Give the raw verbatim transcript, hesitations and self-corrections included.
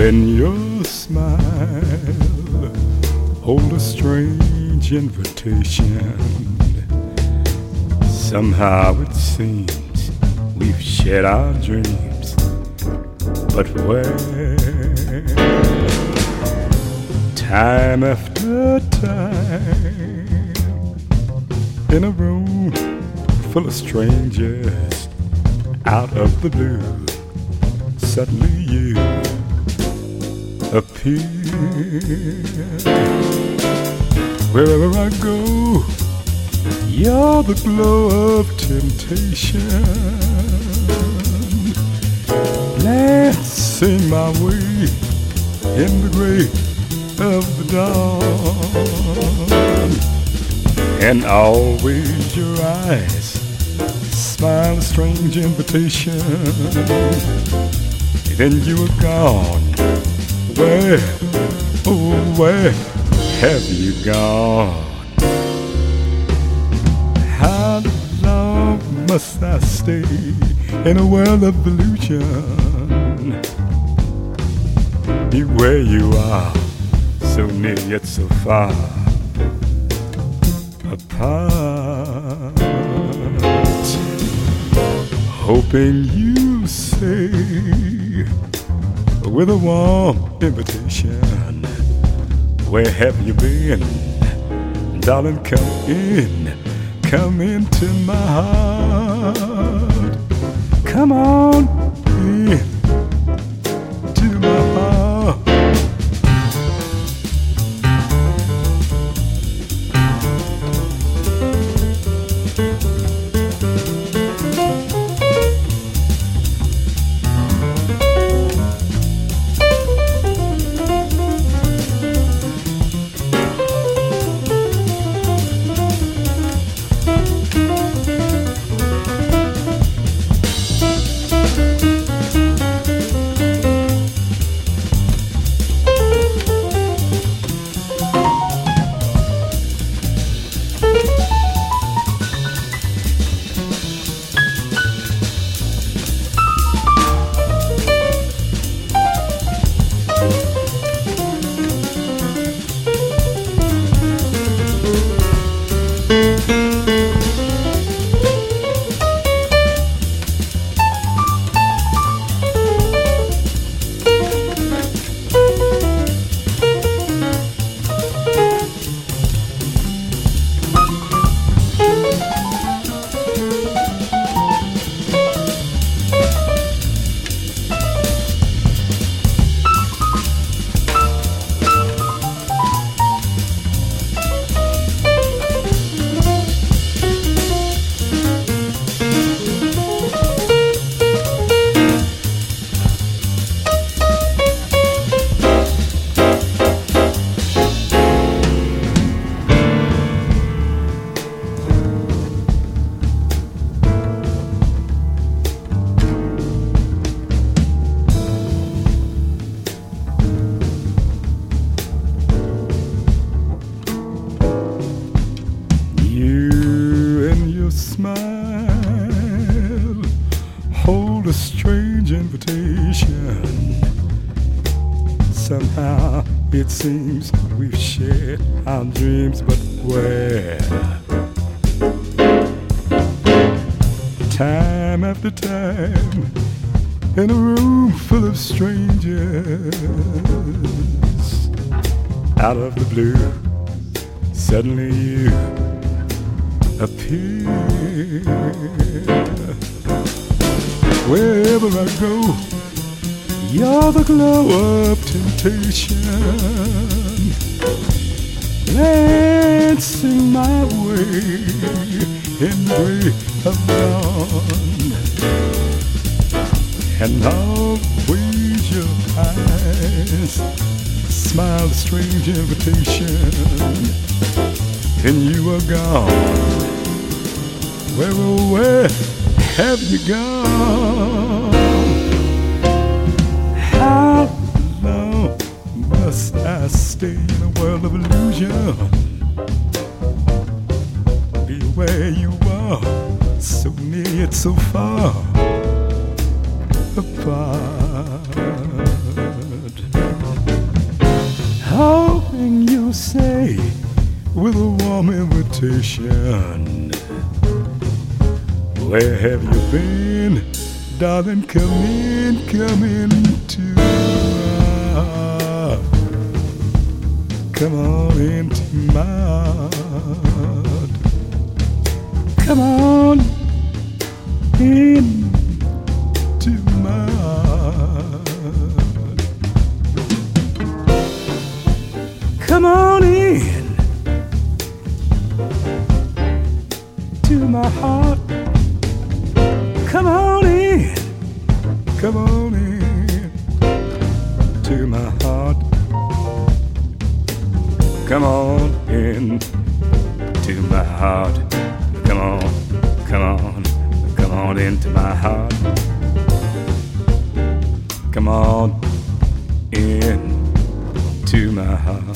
and your smile hold a strange invitation. Somehow it seems we've shared our dreams, but where? Time after time, in a room full of strangers, out of the blue, suddenly you appear. Wherever I go, you're the glow of temptation, glancing my way in the gray of the dawn. And always your eyes smile a strange invitation. Then you are gone. Where, oh where have you gone? How long must I stay in a world of illusion? Be where you are, so near yet so far apart. Hoping you say with a warm invitation, where have you been? Darling, come in, come into my heart. Come on in to my heart. Smile, hold a strange invitation. Somehow it seems we've shared our dreams, but where? Time after time, in a room full of strangers, out of the blue, suddenly you appear. Wherever I go, you're the glow of temptation, glancing my way in gray of dawn. And always your eyes smile a strange invitation. And you are gone. Where, oh, where have you gone? How long must I stay in a world of illusion? Be where you are, so near yet so far apart. hoping you'll say with a warm invitation, where have you been, darling? Come in, come into my heart. Come on into my heart. Come on into my heart. Come on in to my heart. Come on in, come on in to my heart. Come on in to my heart. Come on, come on, come on into my heart. Come on in to my heart.